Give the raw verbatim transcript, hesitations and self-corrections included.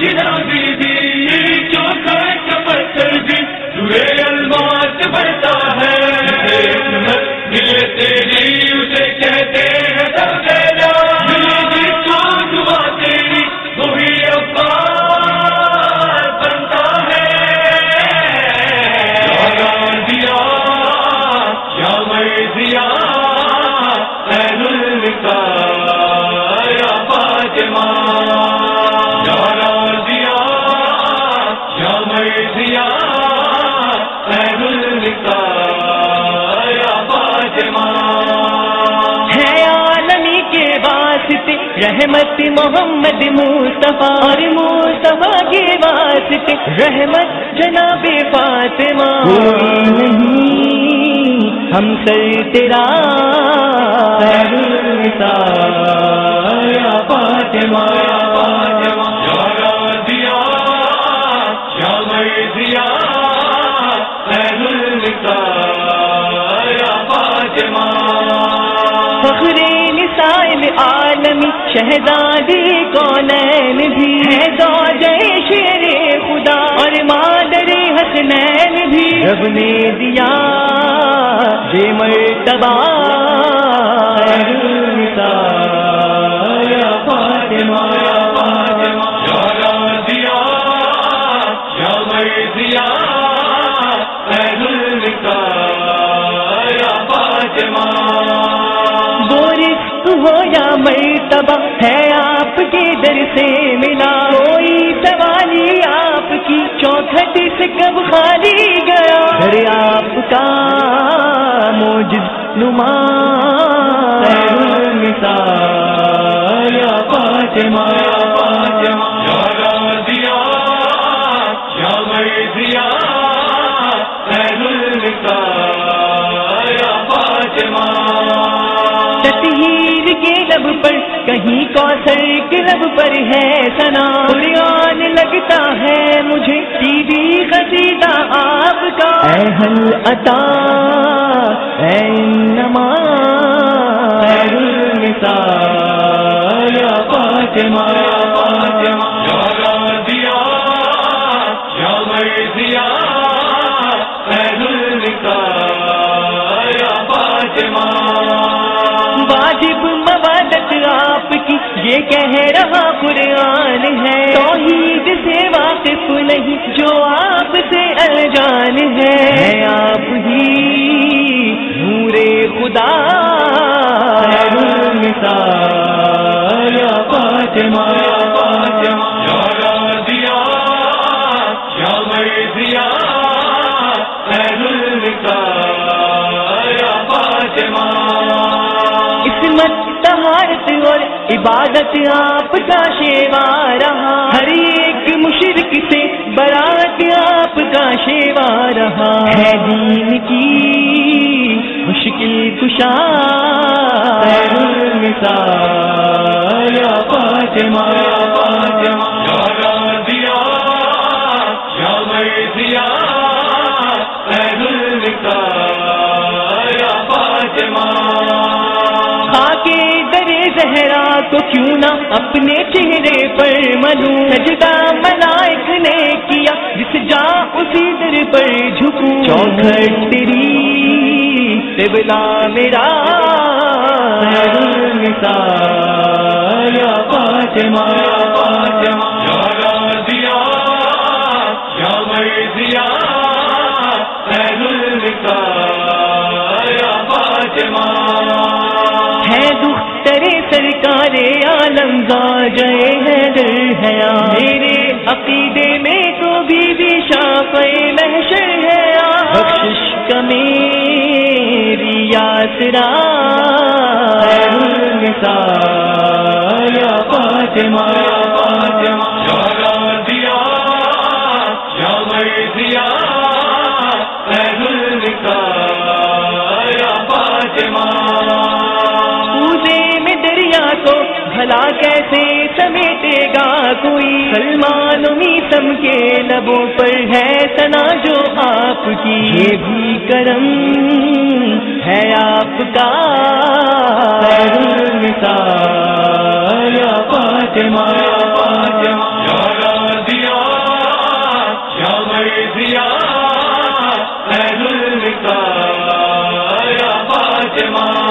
جنابی دی چوکا پتھر بھی سورے الماس بڑھتا ہے ملے تیری اسے کہتے ہیں درگلا میری تو دعا تیری وہی عباس بنتا ہے یا دیا یا مرضیا خیر الوقار یا فاطمہ یا راضیا یا مرضیا خیر الوقار یا فاطمہ ہے عالمی کے واسطے رحمت محمد مصطفیٰ اور مصطفیٰ کے واسطے رحمت جناب فاطمہ کوئی نہیں ہم سر تیرا خیر الوقار یا فاطمہ یا راضیا یا مرضیا خیر الوقار یا فاطمہ فخر نسائل عالمی شہزادی کونین بھی ہے زوجہ شیر خدا اور مادر حسنین بھی رب نے دیا بے مرتبہ خیر الوقار یا فاطمہ یا راضیا یا مرضیا خیر الوقار یا فاطمہ بورس ہو یا مرتبہ ہے آپ کے در سے ملا کوئی سوالی آپ کی چوکھٹ سے کب خالی گیا در آپ کا موجز نما خیر الوقار یا فاطمہ یا راضیا یا مرضیا خیر الوقار یا فاطمہ تطہیر کے لب پر کہیں کوثر کے لب پر ہے ثنا قرآن لگتا ہے مجھے سیدھی قصیدہ آپ کا اے حل عطا اے انما خیر الوقار یا فاطمہ یا راضیا یا مرضیا خیر الوقار یا فاطمہ واجب مودت آپ کی یہ کہہ رہا قرآن ہے توحید سے واقف نہیں جو آپ سے انجان ہے آپ ہی نور خدا خیر الوقار یا فاطمہ یا راضیا یا مرضیا خیر الوقار یا فاطمہ عصمت طہارت اور عبادت آپ کا شیوا رہا ہر ایک مشرک سے برات آپ کا شیوا رہا ہے دین کی مشکل کشا خیر الوقار یا فاطمہ یا راضیا یا مرضیا خیر الوقار یا فاطمہ خاکے در زہرا کو کیوں نہ اپنے چہرے پر ملوں سجدہ ملائک نے کیا جس جا اسی در پر جھکوں چوکھٹ تیری قبلہ میرا خیر الوقار یا فاطمہ یا راضیا یا مرضیا خیر الوقار یا فاطمہ ہے دختر سرکار عالم زوجہ حیدر حیا میرے عقیدے میں تو بی بی شافع محشر ہے بخشش کا میری یاسرا خیر الوقار یا فاطمہ یا راضیا یا مرضیا خیر الوقار یا فاطمہ کو بھلا کیسے سمیٹے گا کوئی سلمان میسم کے لبوں پر ہے ثنا جو آپ کی یہ بھی کرم ہے آپ کا خیر الوقار یا فاطمہ یا فاطمہ